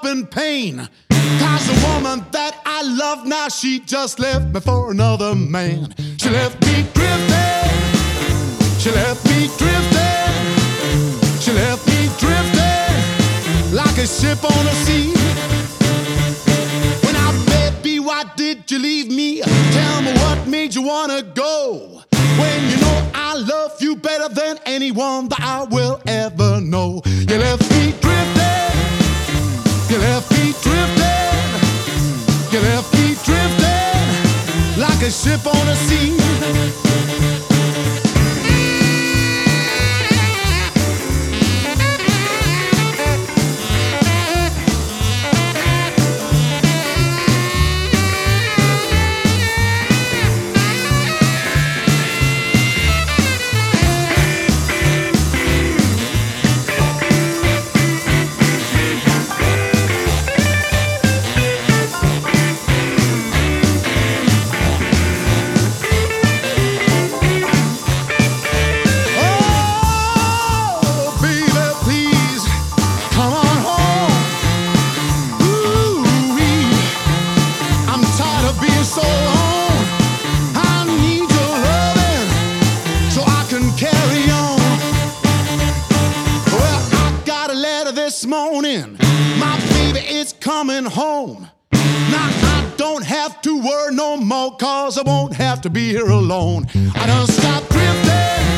in pain. 'Cause the woman that I love now, she just left me for another man. She left me drifting. She left me drifting. She left me drifting like a ship on the sea. When I baby, why did you leave me? Tell me what made you wanna go, when you know I love you better than anyone that I will ever know. You left me drifting. You left me drifting. You left me drifting like a ship on the sea. This morning, my baby is coming home. Now I don't have to worry no more, 'cause I won't have to be here alone. I done stopped drifting.